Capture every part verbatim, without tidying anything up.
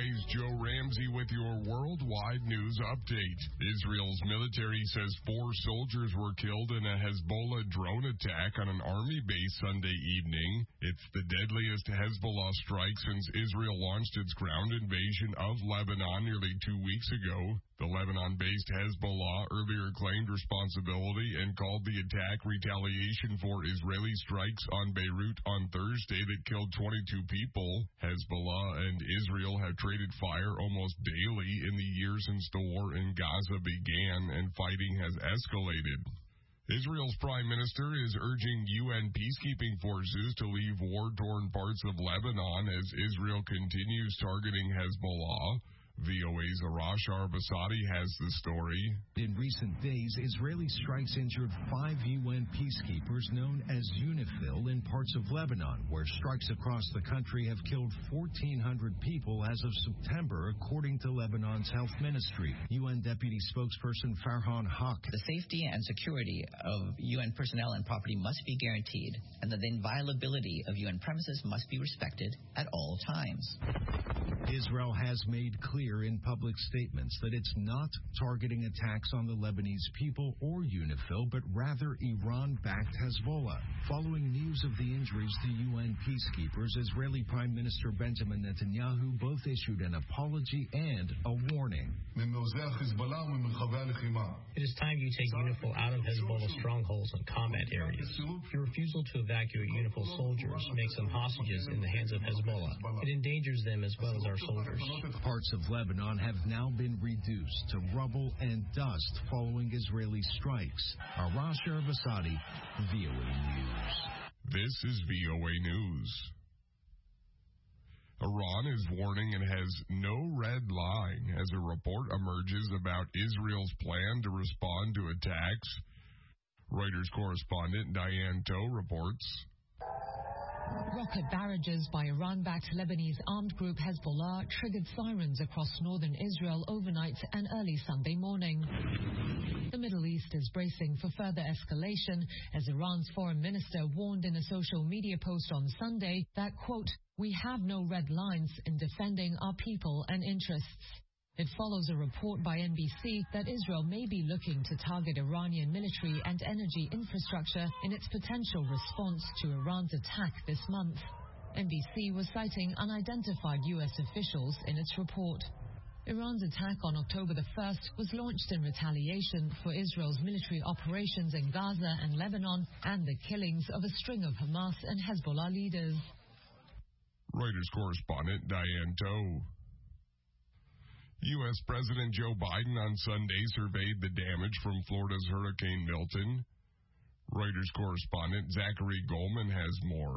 A's Joe Ramsey with your worldwide news update. Israel's military says four soldiers were killed in a Hezbollah drone attack on an army base Sunday evening. It's the deadliest Hezbollah strike since Israel launched its ground invasion of Lebanon nearly two weeks ago. The Lebanon-based Hezbollah earlier claimed responsibility and called the attack retaliation for Israeli strikes on Beirut on Thursday that killed twenty-two people. Hezbollah and Israel have traded fire almost daily in the years since the war in Gaza began, and fighting has escalated. Israel's prime minister is urging U N peacekeeping forces to leave war-torn parts of Lebanon as Israel continues targeting Hezbollah. V O A's Arash Arbasadi has the story. In recent days, Israeli strikes injured five U N peacekeepers known as UNIFIL in parts of Lebanon, where strikes across the country have killed fourteen hundred people as of September, according to Lebanon's health ministry. U N Deputy Spokesperson Farhan Haq. The safety and security of U N personnel and property must be guaranteed, and the inviolability of U N premises must be respected at all times. Israel has made clear in public statements that it's not targeting attacks on the Lebanese people or UNIFIL, but rather Iran-backed Hezbollah. Following news of the injuries to U N peacekeepers, Israeli Prime Minister Benjamin Netanyahu both issued an apology and a warning. It is time you take UNIFIL out of Hezbollah strongholds and combat areas. Your refusal to evacuate UNIFIL soldiers makes them hostages in the hands of Hezbollah. It endangers them as well as our soldiers. Parts of Lebanon have now been reduced to rubble and dust following Israeli strikes. Arash Arbasadi, V O A News. This is V O A News. Iran is warning it has no red line as a report emerges about Israel's plan to respond to attacks. Reuters correspondent Diane Toe reports. Rocket barrages by Iran-backed Lebanese armed group Hezbollah triggered sirens across northern Israel overnight and early Sunday morning. The Middle East is bracing for further escalation as Iran's foreign minister warned in a social media post on Sunday that, quote, "We have no red lines in defending our people and interests." It follows a report by N B C that Israel may be looking to target Iranian military and energy infrastructure in its potential response to Iran's attack this month. N B C was citing unidentified U S officials in its report. Iran's attack on October the first was launched in retaliation for Israel's military operations in Gaza and Lebanon and the killings of a string of Hamas and Hezbollah leaders. Reuters correspondent Diane Toe. U S President Joe Biden on Sunday surveyed the damage from Florida's Hurricane Milton. Reuters correspondent Zachary Goldman has more.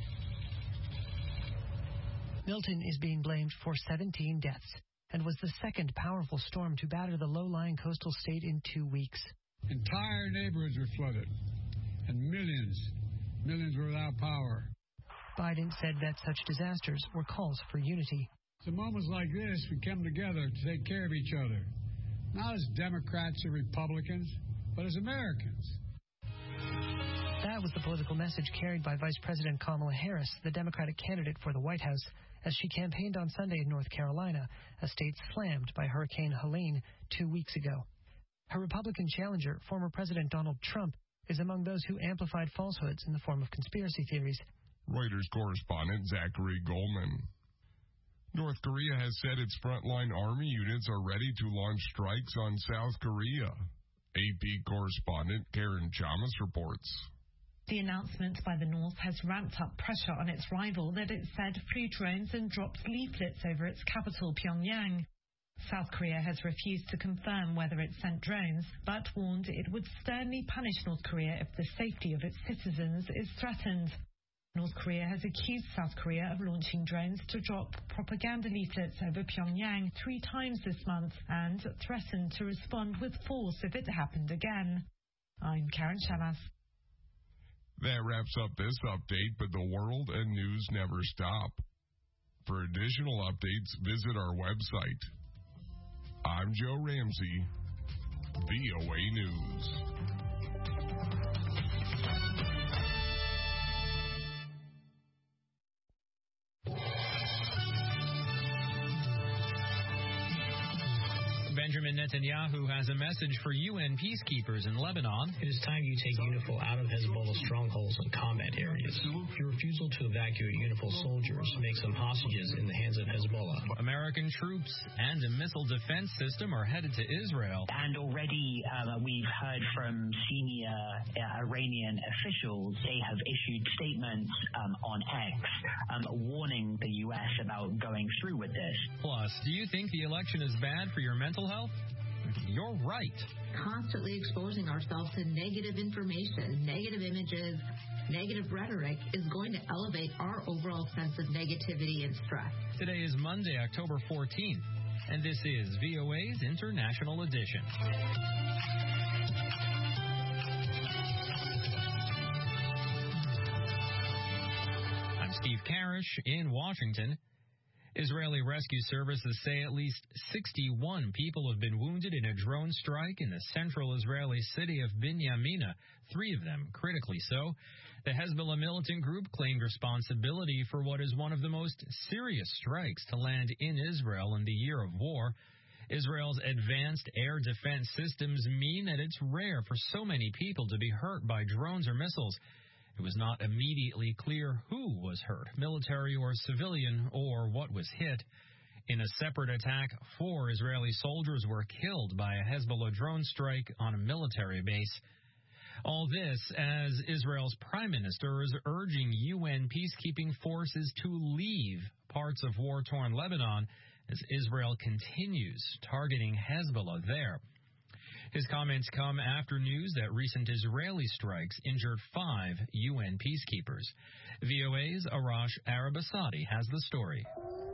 Milton is being blamed for seventeen deaths and was the second powerful storm to batter the low-lying coastal state in two weeks. Entire neighborhoods were flooded, and millions, millions were without power. Biden said that such disasters were calls for unity. It's in moments like this we come together to take care of each other, not as Democrats or Republicans, but as Americans. That was the political message carried by Vice President Kamala Harris, the Democratic candidate for the White House, as she campaigned on Sunday in North Carolina, a state slammed by Hurricane Helene two weeks ago. Her Republican challenger, former President Donald Trump, is among those who amplified falsehoods in the form of conspiracy theories. Reuters correspondent Zachary Goldman. North Korea has said its frontline army units are ready to launch strikes on South Korea. A P correspondent Karen Chamas reports. The announcement by the North has ramped up pressure on its rival that it said flew drones and dropped leaflets over its capital, Pyongyang. South Korea has refused to confirm whether it sent drones, but warned it would sternly punish North Korea if the safety of its citizens is threatened. North Korea has accused South Korea of launching drones to drop propaganda leaflets over Pyongyang three times this month and threatened to respond with force if it happened again. I'm Karen Chamas. That wraps up this update, but the world and news never stop. For additional updates, visit our website. I'm Joe Ramsey, V O A News. Benjamin Netanyahu has a message for U N peacekeepers in Lebanon. It is time you take UNIFIL out of Hezbollah strongholds and combat areas. Your refusal to evacuate UNIFIL soldiers makes them hostages in the hands of Hezbollah. American troops and a missile defense system are headed to Israel. And already um, we've heard from senior uh, Iranian officials. They have issued statements um, on X um, warning the U S about going through with this. Plus, do you think the election is bad for your mental health? You're right. Constantly exposing ourselves to negative information, negative images, negative rhetoric is going to elevate our overall sense of negativity and stress. Today is Monday, October fourteenth, and this is V O A's International Edition. I'm Steve Karish in Washington. Israeli rescue services say at least sixty-one people have been wounded in a drone strike in the central Israeli city of Binyamina, three of them critically so. The Hezbollah militant group claimed responsibility for what is one of the most serious strikes to land in Israel in the year of war. Israel's advanced air defense systems mean that it's rare for so many people to be hurt by drones or missiles. It was not immediately clear who was hurt, military or civilian, or what was hit. In a separate attack, four Israeli soldiers were killed by a Hezbollah drone strike on a military base. All this as Israel's prime minister is urging U N peacekeeping forces to leave parts of war-torn Lebanon as Israel continues targeting Hezbollah there. His comments come after news that recent Israeli strikes injured five U N peacekeepers. V O A's Arash Arabasadi has the story.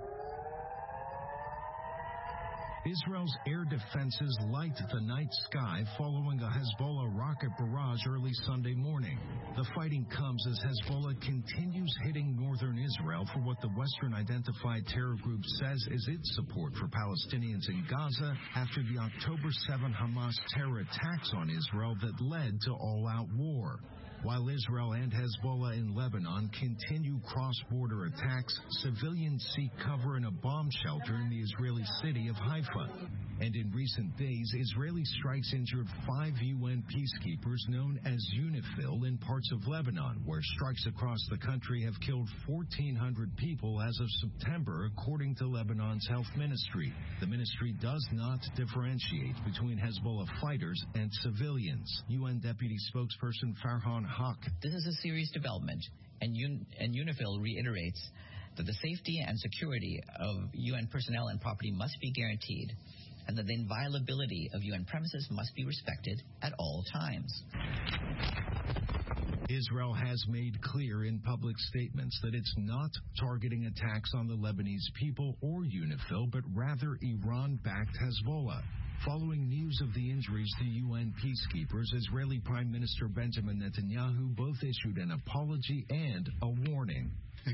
Israel's air defenses light the night sky following a Hezbollah rocket barrage early Sunday morning. The fighting comes as Hezbollah continues hitting northern Israel for what the Western-identified terror group says is its support for Palestinians in Gaza after the October seventh Hamas terror attacks on Israel that led to all-out war. While Israel and Hezbollah in Lebanon continue cross-border attacks, civilians seek cover in a bomb shelter in the Israeli city of Haifa. And in recent days, Israeli strikes injured five U N peacekeepers known as UNIFIL in parts of Lebanon, where strikes across the country have killed fourteen hundred people as of September, according to Lebanon's health ministry. The ministry does not differentiate between Hezbollah fighters and civilians. U N Deputy Spokesperson Farhan Haq. This is a serious development, and, Un- and UNIFIL reiterates that the safety and security of U N personnel and property must be guaranteed, and that the inviolability of U N premises must be respected at all times. Israel has made clear in public statements that it's not targeting attacks on the Lebanese people or UNIFIL, but rather Iran-backed Hezbollah. Following news of the injuries to U N peacekeepers, Israeli Prime Minister Benjamin Netanyahu both issued an apology and a warning. It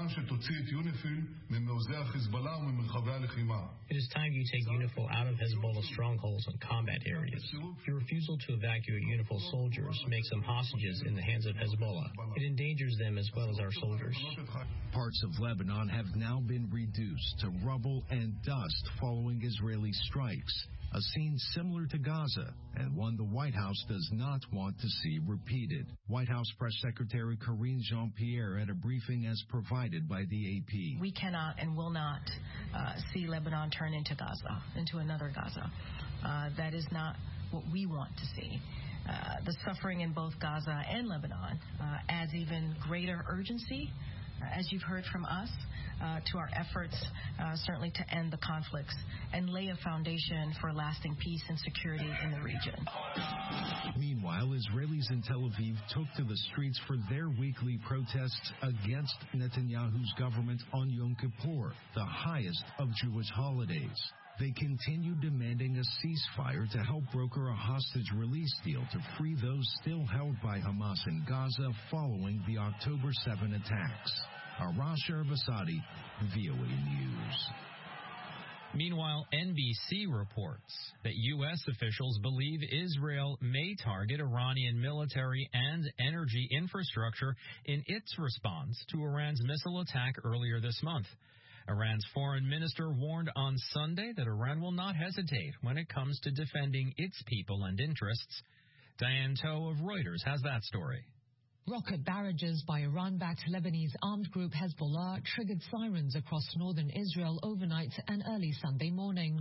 is time you take UNIFIL out of Hezbollah strongholds and combat areas. Your refusal to evacuate UNIFIL soldiers makes them hostages in the hands of Hezbollah. It endangers them as well as our soldiers. Parts of Lebanon have now been reduced to rubble and dust following Israeli strikes. A scene similar to Gaza, and one the White House does not want to see repeated. White House Press Secretary Karine Jean-Pierre at a briefing as provided by the A P. We cannot and will not uh, see Lebanon turn into Gaza, into another Gaza. Uh, that is not what we want to see. Uh, the suffering in both Gaza and Lebanon uh, adds even greater urgency, uh, as you've heard from us, Uh, to our efforts, uh, certainly to end the conflicts and lay a foundation for lasting peace and security in the region. Meanwhile, Israelis in Tel Aviv took to the streets for their weekly protests against Netanyahu's government on Yom Kippur, the highest of Jewish holidays. They continued demanding a ceasefire to help broker a hostage release deal to free those still held by Hamas in Gaza following the October seventh attacks. Arash Arabasadi, V O A News. Meanwhile, N B C reports that U S officials believe Israel may target Iranian military and energy infrastructure in its response to Iran's missile attack earlier this month. Iran's foreign minister warned on Sunday that Iran will not hesitate when it comes to defending its people and interests. Diane Toe of Reuters has that story. Rocket barrages by Iran-backed Lebanese armed group Hezbollah triggered sirens across northern Israel overnight and early Sunday morning.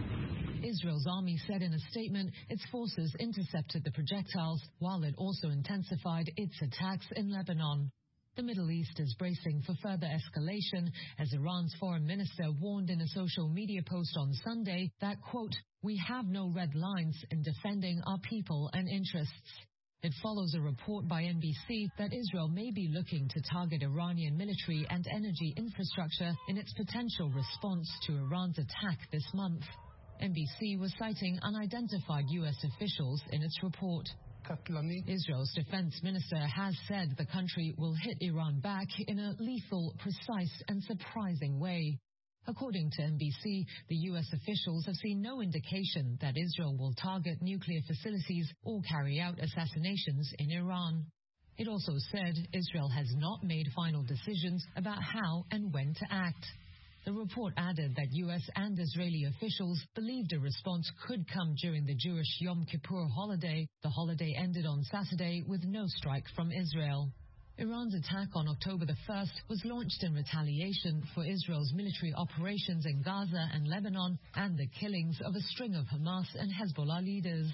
Israel's army said in a statement its forces intercepted the projectiles, while it also intensified its attacks in Lebanon. The Middle East is bracing for further escalation as Iran's foreign minister warned in a social media post on Sunday that, quote, "We have no red lines in defending our people and interests." It follows a report by N B C that Israel may be looking to target Iranian military and energy infrastructure in its potential response to Iran's attack this month. N B C was citing unidentified U S officials in its report. Israel's defense minister has said the country will hit Iran back in a lethal, precise and surprising way. According to N B C, the U S officials have seen no indication that Israel will target nuclear facilities or carry out assassinations in Iran. It also said Israel has not made final decisions about how and when to act. The report added that U S and Israeli officials believed a response could come during the Jewish Yom Kippur holiday. The holiday ended on Saturday with no strike from Israel. Iran's attack on October the first was launched in retaliation for Israel's military operations in Gaza and Lebanon and the killings of a string of Hamas and Hezbollah leaders.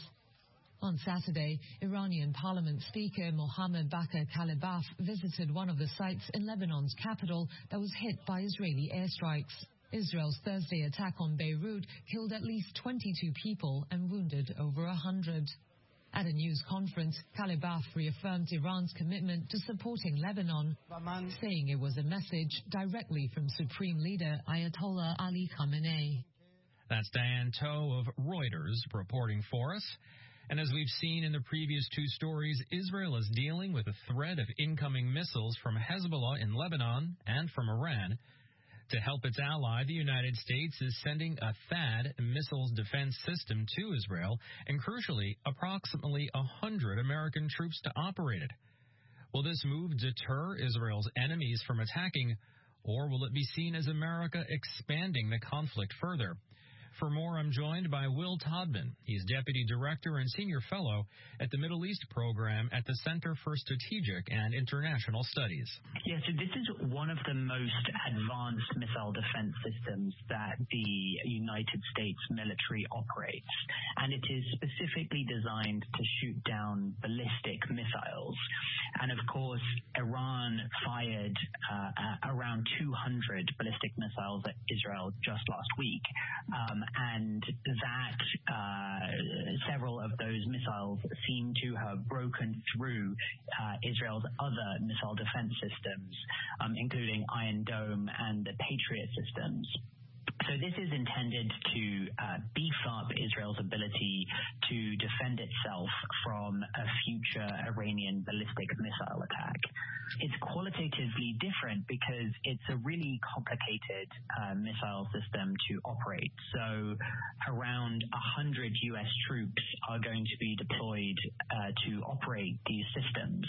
On Saturday, Iranian Parliament Speaker Mohammad Bakr Kalibaf visited one of the sites in Lebanon's capital that was hit by Israeli airstrikes. Israel's Thursday attack on Beirut killed at least twenty-two people and wounded over one hundred. At a news conference, Kalibaf reaffirmed Iran's commitment to supporting Lebanon, saying it was a message directly from Supreme Leader Ayatollah Ali Khamenei. That's Diane Toe of Reuters reporting for us. And as we've seen in the previous two stories, Israel is dealing with a threat of incoming missiles from Hezbollah in Lebanon and from Iran. To help its ally, the United States is sending a THAAD missiles defense system to Israel, and crucially, approximately one hundred American troops to operate it. Will this move deter Israel's enemies from attacking, or will it be seen as America expanding the conflict further? For more, I'm joined by Will Todman. He's Deputy Director and Senior Fellow at the Middle East Program at the Center for Strategic and International Studies. Yeah, so this is one of the most advanced missile defense systems that the United States military operates, and it is specifically designed to shoot down ballistic missiles. And of course, Iran fired uh, around two hundred ballistic missiles at Israel just last week. Um, and that uh, several of those missiles seem to have broken through uh, Israel's other missile defense systems, um, including Iron Dome and the Patriot systems. So this is intended to uh, beef up Israel's ability to defend itself from a future Iranian ballistic missile attack. It's qualitatively different because it's a really complicated uh, missile system to operate. So around one hundred U S troops are going to be deployed uh, to operate these systems.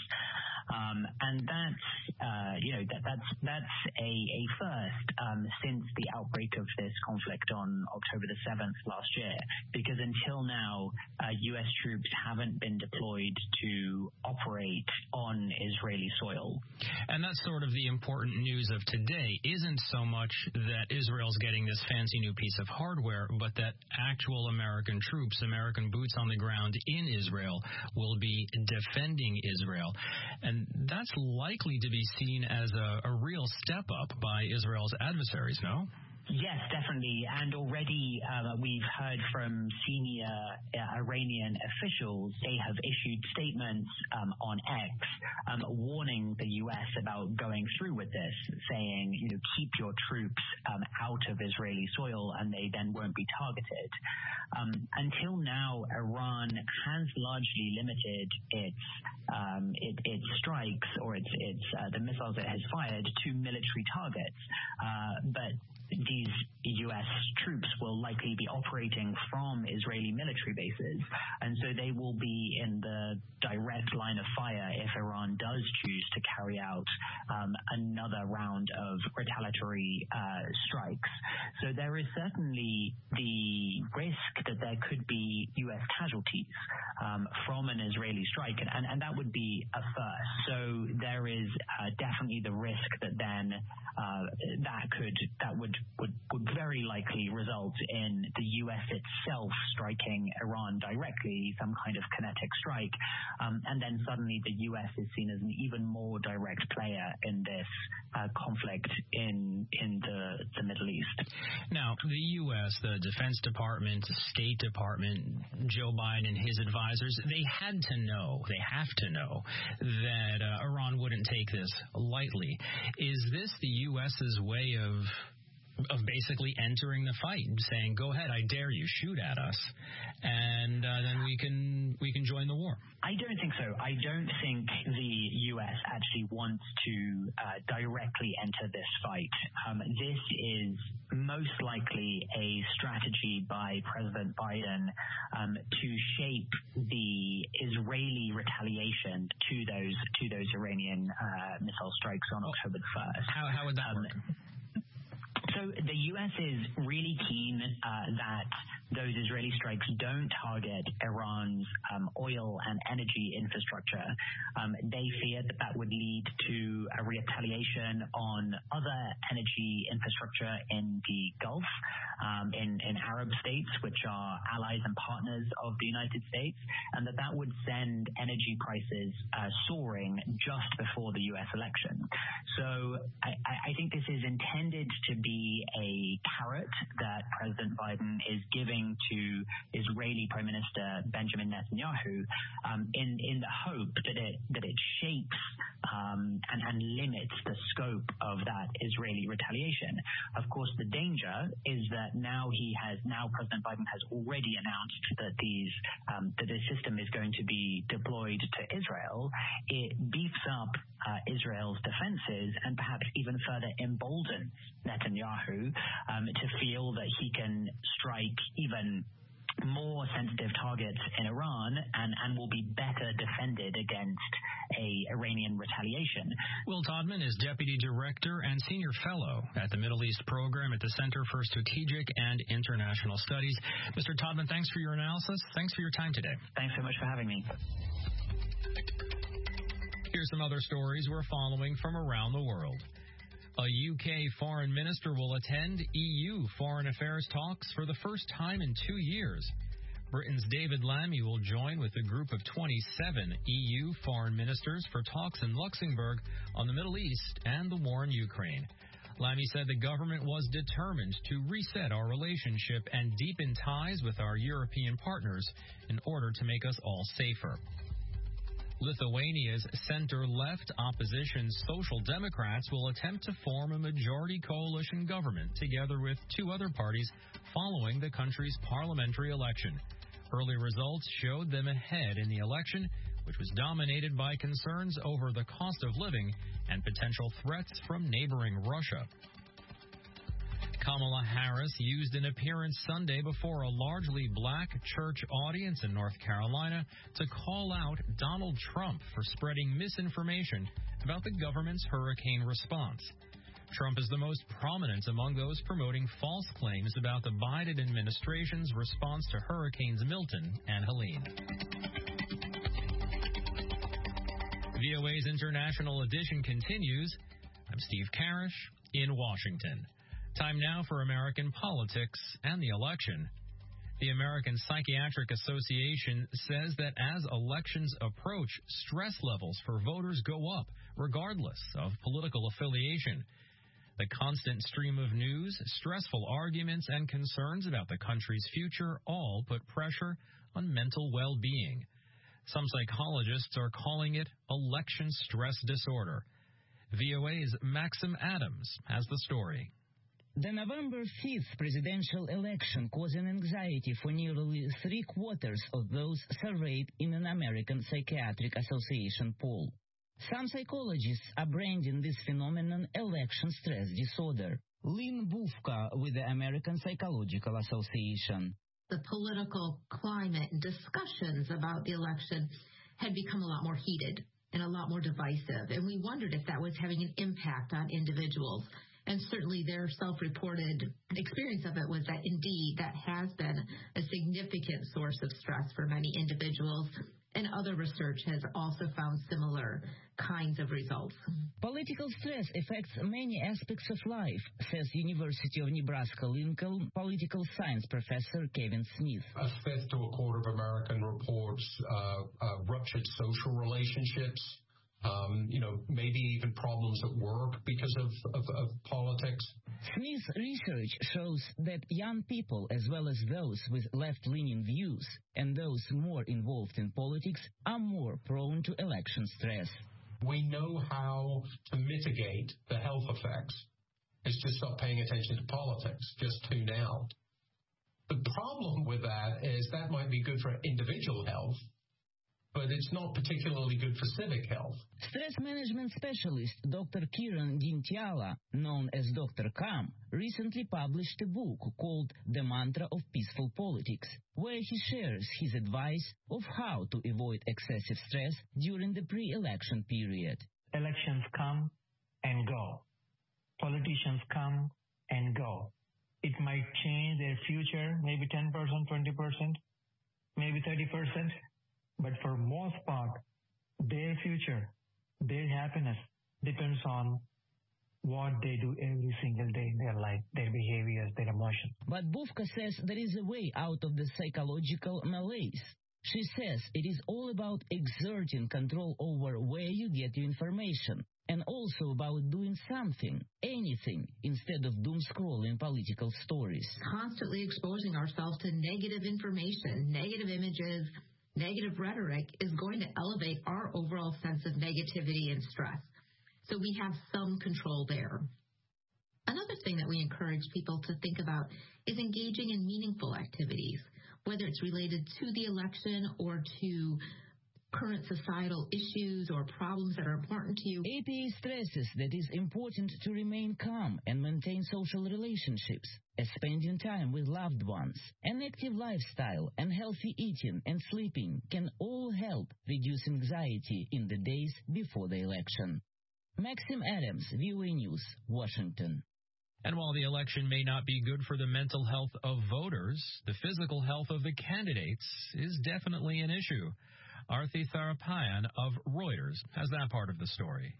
Um, and that's, uh, you know, that, that's that's a, a first um, since the outbreak of this conflict on October the seventh last year, because until now, uh, U S troops haven't been deployed to operate on Israeli soil. And that's sort of the important news of today, isn't so much that Israel's getting this fancy new piece of hardware, but that actual American troops, American boots on the ground in Israel, will be defending Israel. And And that's likely to be seen as a, a real step up by Israel's adversaries, no? Yes, definitely. And already uh, we've heard from senior uh, Iranian officials. They have issued statements um, on X um, warning the U S about going through with this, saying, you know, keep your troops um, out of Israeli soil and they then won't be targeted. Um, until now, Iran has largely limited its um, it, its strikes or its, its uh, the missiles it has fired to military targets. Uh, but these U S troops will likely be operating from Israeli military bases, and so they will be in the direct line of fire if Iran does choose to carry out um, another round of retaliatory uh, strikes. So there is certainly the risk that there could be U S casualties um, from an Israeli strike, and, and, and that would be a first. So there is uh, definitely the risk that then uh, that could that would, would would very likely result in the U S itself striking Iran directly, some kind of kinetic strike, um, and then suddenly the U S is seen as an even more direct player in this uh, conflict in in the, the Middle East. Now, the U S, the Defense Department, the State Department, Joe Biden and his advisors, they had to know, they have to know that uh, Iran wouldn't take this lightly. Is this the U S's way of of basically entering the fight and saying, go ahead, I dare you, shoot at us, and uh, then we can we can join the war? I don't think so. I don't think the U S actually wants to uh, directly enter this fight. Um, this is most likely a strategy by President Biden um, to shape the Israeli retaliation to those to those Iranian uh, missile strikes on October the first. How, how would that um, work? So the U S is really keen uh, that those Israeli strikes don't target Iran's um, oil and energy infrastructure. Um, they fear that that would lead to a retaliation on other energy infrastructure in the Gulf, um, in, in Arab states, which are allies and partners of the United States, and that that would send energy prices uh, soaring just before the U S election. So I, I think this is intended to be a carrot that President Biden is giving to Israeli Prime Minister Benjamin Netanyahu um, in in the hope that it that it shapes um, and, and limits the scope of that Israeli retaliation. Of course, the danger is that now he has now President Biden has already announced that these um, that this system is going to be deployed to Israel. It beefs up uh, Israel's defenses and perhaps even further emboldens Netanyahu um, to feel that he can strike even more sensitive targets in Iran and, and will be better defended against a Iranian retaliation. Will Todman is Deputy Director and Senior Fellow at the Middle East Program at the Center for Strategic and International Studies. Mister Todman, thanks for your analysis. Thanks for your time today. Thanks so much for having me. Here's some other stories we're following from around the world. A U K foreign minister will attend E U foreign affairs talks for the first time in two years. Britain's David Lammy will join with a group of twenty-seven E U foreign ministers for talks in Luxembourg on the Middle East and the war in Ukraine. Lammy said the government was determined to reset our relationship and deepen ties with our European partners in order to make us all safer. Lithuania's center-left opposition Social Democrats will attempt to form a majority coalition government together with two other parties following the country's parliamentary election. Early results showed them ahead in the election, which was dominated by concerns over the cost of living and potential threats from neighboring Russia. Kamala Harris used an appearance Sunday before a largely black church audience in North Carolina to call out Donald Trump for spreading misinformation about the government's hurricane response. Trump is the most prominent among those promoting false claims about the Biden administration's response to Hurricanes Milton and Helene. V O A's International Edition continues. I'm Steve Karish in Washington. Time now for American politics and the election. The American Psychiatric Association says that as elections approach, stress levels for voters go up, regardless of political affiliation. The constant stream of news, stressful arguments, and concerns about the country's future all put pressure on mental well-being. Some psychologists are calling it election stress disorder. V O A's Maxim Adams has the story. The November fifth presidential election caused anxiety for nearly three-quarters of those surveyed in an American Psychiatric Association poll. Some psychologists are branding this phenomenon election stress disorder. Lynn Bufka with the American Psychological Association. The political climate and discussions about the election had become a lot more heated and a lot more divisive, and we wondered if that was having an impact on individuals. And certainly their self-reported experience of it was that indeed that has been a significant source of stress for many individuals. And other research has also found similar kinds of results. Political stress affects many aspects of life, says University of Nebraska-Lincoln political science professor Kevin Smith. A fifth to a quarter of American reports uh, uh, ruptured social relationships, um, you know, maybe even problems at work because of, of, of politics. Smith's research shows that young people, as well as those with left-leaning views and those more involved in politics, are more prone to election stress. We know how to mitigate the health effects. It's just stop paying attention to politics, just tune out. The problem with that is that might be good for individual health, but it's not particularly good for civic health. Stress management specialist Doctor Kiran Dintyala, known as Doctor Kam, recently published a book called The Mantra of Peaceful Politics, where he shares his advice of how to avoid excessive stress during the pre-election period. Elections come and go. Politicians come and go. It might change their future, maybe ten percent, twenty percent, maybe thirty percent. But for most part, their future, their happiness depends on what they do every single day in their life, their behaviors, their emotions. But Bufka says there is a way out of the psychological malaise. She says it is all about exerting control over where you get your information, and also about doing something, anything, instead of doom scrolling political stories. Constantly exposing ourselves to negative information, negative images, negative rhetoric is going to elevate our overall sense of negativity and stress. So we have some control there. Another thing that we encourage people to think about is engaging in meaningful activities, whether it's related to the election or to current societal issues or problems that are important to you. A P A stresses that it is important to remain calm and maintain social relationships, as spending time with loved ones. An active lifestyle and healthy eating and sleeping can all help reduce anxiety in the days before the election. Maxim Adams, V O A News, Washington. And while the election may not be good for the mental health of voters, the physical health of the candidates is definitely an issue. Arthi Tharapayan of Reuters has that part of the story.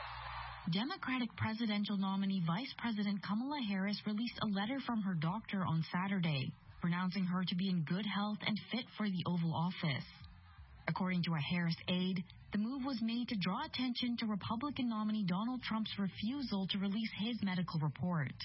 Democratic presidential nominee Vice President Kamala Harris released a letter from her doctor on Saturday, pronouncing her to be in good health and fit for the Oval Office. According to a Harris aide, the move was made to draw attention to Republican nominee Donald Trump's refusal to release his medical report.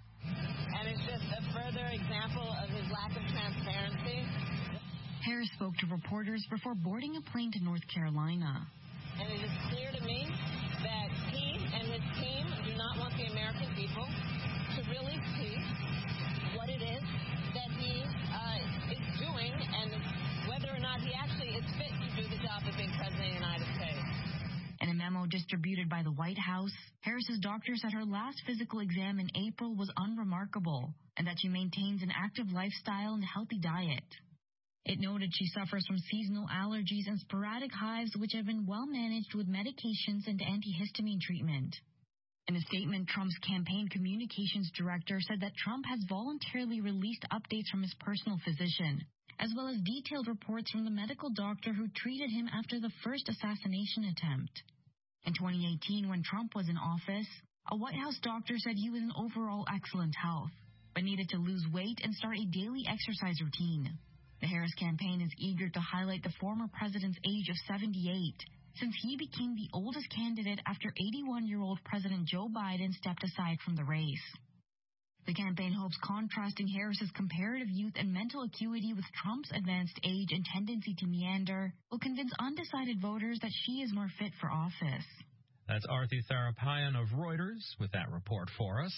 And it's just a further example of his lack of transparency. Harris spoke to reporters before boarding a plane to North Carolina. And it is clear to me that he and his team do not want the American people to really see what it is that he uh, is doing and whether or not he actually is fit to do the job of being president of the United States. In a memo distributed by the White House, Harris's doctor said her last physical exam in April was unremarkable and that she maintains an active lifestyle and a healthy diet. It noted she suffers from seasonal allergies and sporadic hives, which have been well managed with medications and antihistamine treatment. In a statement, Trump's campaign communications director said that Trump has voluntarily released updates from his personal physician, as well as detailed reports from the medical doctor who treated him after the first assassination attempt. In twenty eighteen, when Trump was in office, a White House doctor said he was in overall excellent health, but needed to lose weight and start a daily exercise routine. The Harris campaign is eager to highlight the former president's age of seventy-eight, since he became the oldest candidate after eighty-one-year-old President Joe Biden stepped aside from the race. The campaign hopes contrasting Harris's comparative youth and mental acuity with Trump's advanced age and tendency to meander will convince undecided voters that she is more fit for office. That's Arthi Tharapayan of Reuters with that report for us.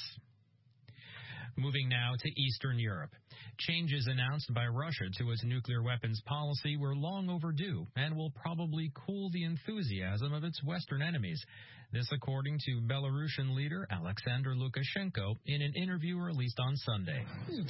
Moving now to Eastern Europe. Changes announced by Russia to its nuclear weapons policy were long overdue and will probably cool the enthusiasm of its Western enemies. This according to Belarusian leader Alexander Lukashenko in an interview released on Sunday.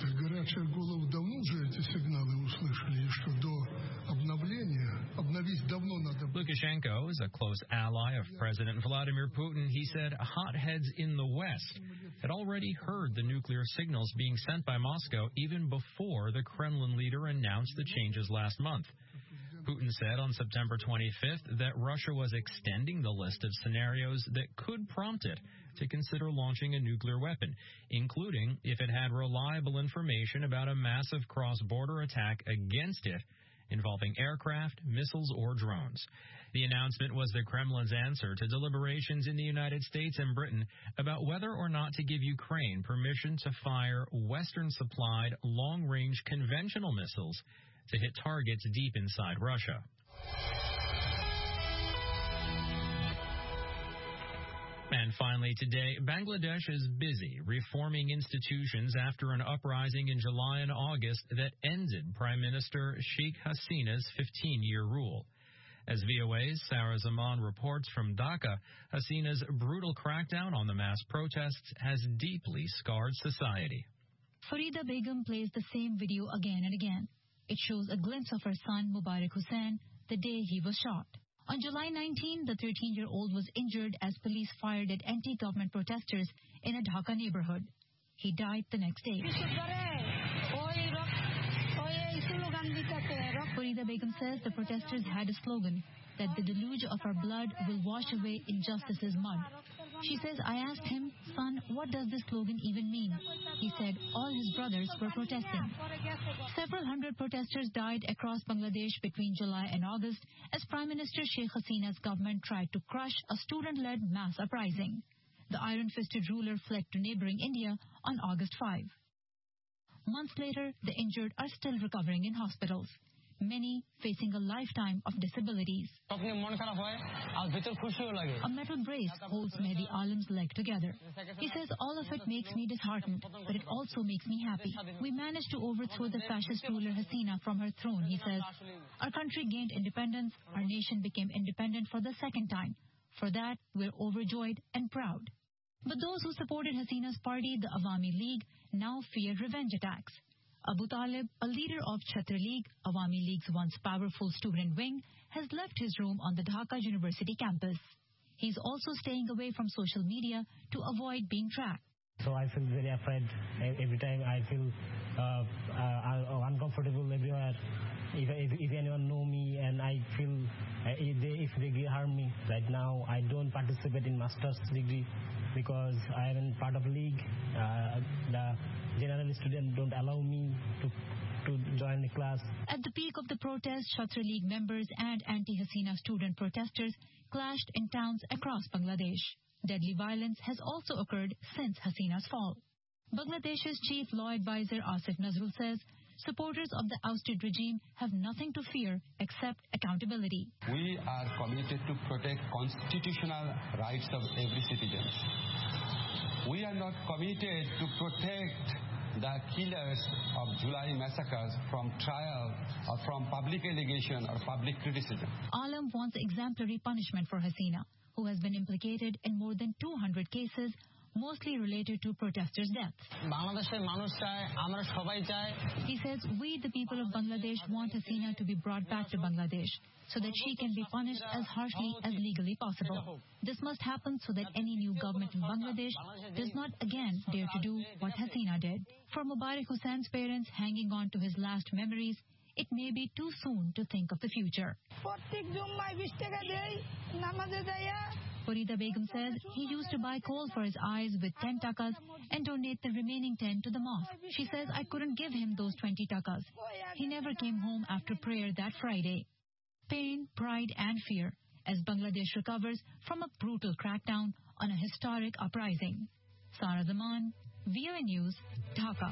Lukashenko is a close ally of President Vladimir Putin. He said hotheads in the West had already heard the nuclear signals being sent by Moscow even before the Kremlin leader announced the changes last month. Putin said on September twenty-fifth that Russia was extending the list of scenarios that could prompt it to consider launching a nuclear weapon, including if it had reliable information about a massive cross-border attack against it involving aircraft, missiles, or drones. The announcement was the Kremlin's answer to deliberations in the United States and Britain about whether or not to give Ukraine permission to fire Western-supplied long-range conventional missiles to hit targets deep inside Russia. And finally today, Bangladesh is busy reforming institutions after an uprising in July and August that ended Prime Minister Sheikh Hasina's fifteen-year rule. As V O A's Sarah Zaman reports from Dhaka, Hasina's brutal crackdown on the mass protests has deeply scarred society. Farida Begum plays the same video again and again. It shows a glimpse of her son, Mubarak Hussain, the day he was shot. On July nineteenth, the thirteen-year-old was injured as police fired at anti-government protesters in a Dhaka neighborhood. He died the next day. Farida Begum says the protesters had a slogan that the deluge of our blood will wash away injustice's mud. She says, I asked him, son, what does this slogan even mean? He said all his brothers were protesting. Several hundred protesters died across Bangladesh between July and August as Prime Minister Sheikh Hasina's government tried to crush a student-led mass uprising. The iron-fisted ruler fled to neighboring India on August fifth. Months later, the injured are still recovering in hospitals, many facing a lifetime of disabilities. A metal brace holds Mehdi Alam's leg together. He says, all of it makes me disheartened, but it also makes me happy. We managed to overthrow the fascist ruler Hasina from her throne, he says. Our country gained independence. Our nation became independent for the second time. For that, we're overjoyed and proud. But those who supported Hasina's party, the Awami League, now fear revenge attacks. Abu Talib, a leader of Chhatra League, Awami League's once powerful student wing, has left his room on the Dhaka University campus. He's also staying away from social media to avoid being tracked. So I feel very afraid every time. I feel uh, uh, uncomfortable everywhere. If, if, if anyone know me and I feel uh, if, they, if they harm me. Right now, I don't participate in master's degree because I am in part of league. Uh, the general students don't allow me to to join the class. At the peak of the protest, Chhatra League members and anti-Hasina student protesters clashed in towns across Bangladesh. Deadly violence has also occurred since Hasina's fall. Bangladesh's chief law advisor Asif Nazrul says supporters of the ousted regime have nothing to fear except accountability. We are committed to protect constitutional rights of every citizen. We are not committed to protect the killers of July massacres from trial or from public allegation or public criticism. Alam wants exemplary punishment for Hasina, who has been implicated in more than two hundred cases, mostly related to protesters' deaths. He says, we, the people of Bangladesh, want Hasina to be brought back to Bangladesh so that she can be punished as harshly as legally possible. This must happen so that any new government in Bangladesh does not again dare to do what Hasina did. For Mubarak Hussein's parents hanging on to his last memories, it may be too soon to think of the future. Farida Begum says he used to buy coal for his eyes with ten takas and donate the remaining ten to the mosque. She says, I couldn't give him those twenty takas. He never came home after prayer that Friday. Pain, pride and fear as Bangladesh recovers from a brutal crackdown on a historic uprising. Sarah Zaman, V O A News, Dhaka.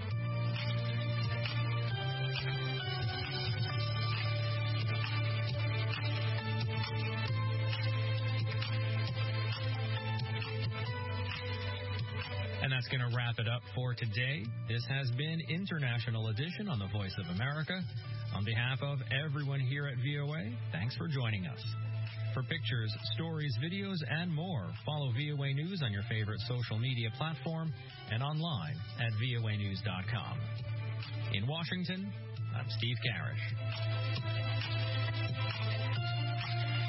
And that's going to wrap it up for today. This has been International Edition on the Voice of America. On behalf of everyone here at V O A, thanks for joining us. For pictures, stories, videos, and more, follow V O A News on your favorite social media platform and online at V O A news dot com. In Washington, I'm Steve Karish.